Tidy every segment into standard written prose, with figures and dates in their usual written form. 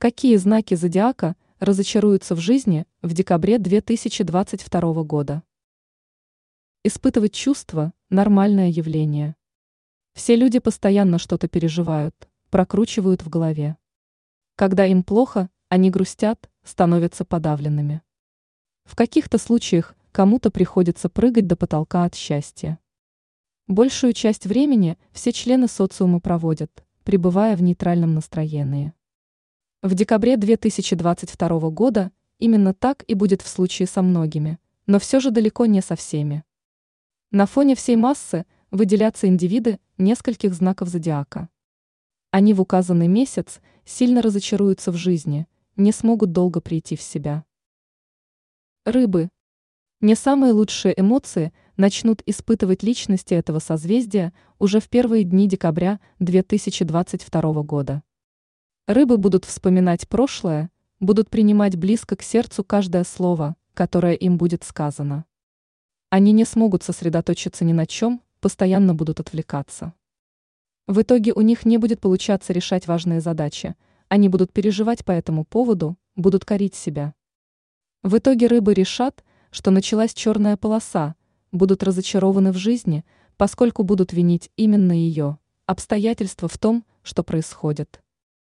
Какие знаки зодиака разочаруются в жизни в декабре 2022 года? Испытывать чувства– нормальное явление. Все люди постоянно что-то переживают, прокручивают в голове. Когда им плохо, они грустят, становятся подавленными. В каких-то случаях кому-то приходится прыгать до потолка от счастья. Большую часть времени все члены социума проводят, пребывая в нейтральном настроении. В декабре 2022 года именно так и будет в случае со многими, но все же далеко не со всеми. На фоне всей массы выделятся индивиды нескольких знаков зодиака. Они в указанный месяц сильно разочаруются в жизни, не смогут долго прийти в себя. Рыбы. Не самые лучшие эмоции начнут испытывать личности этого созвездия уже в первые дни декабря 2022 года. Рыбы будут вспоминать прошлое, будут принимать близко к сердцу каждое слово, которое им будет сказано. Они не смогут сосредоточиться ни на чем, постоянно будут отвлекаться. В итоге у них не будет получаться решать важные задачи, они будут переживать по этому поводу, будут корить себя. В итоге рыбы решат, что началась черная полоса, будут разочарованы в жизни, поскольку будут винить именно ее, обстоятельства в том, что происходит.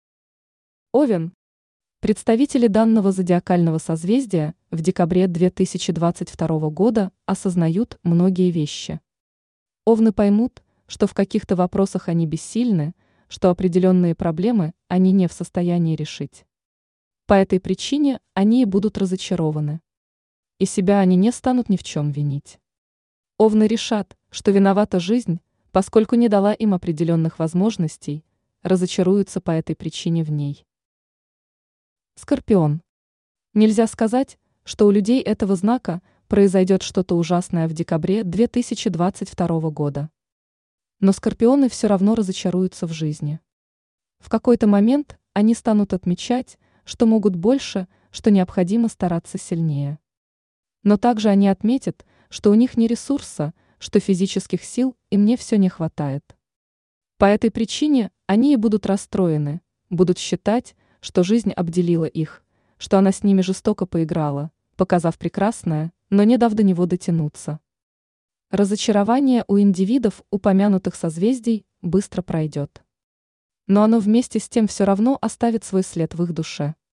Овен. Представители данного зодиакального созвездия в декабре 2022 года осознают многие вещи. Овны поймут, что в каких-то вопросах они бессильны, что определенные проблемы они не в состоянии решить. По этой причине они и будут разочарованы. И себя они не станут ни в чем винить. Овны решат, что виновата жизнь, поскольку не дала им определенных возможностей, разочаруются по этой причине в ней. Скорпион. Нельзя сказать, что у людей этого знака произойдет что-то ужасное в декабре 2022 года. Но скорпионы все равно разочаруются в жизни. В какой-то момент они станут отмечать, что могут больше, что необходимо стараться сильнее. Но также они отметят, что у них не ресурса, что физических сил им не все не хватает. По этой причине они и будут расстроены, будут считать, что жизнь обделила их, что она с ними жестоко поиграла, показав прекрасное, но не дав до него дотянуться. Разочарование у индивидов упомянутых созвездий быстро пройдет. Но оно вместе с тем все равно оставит свой след в их душе.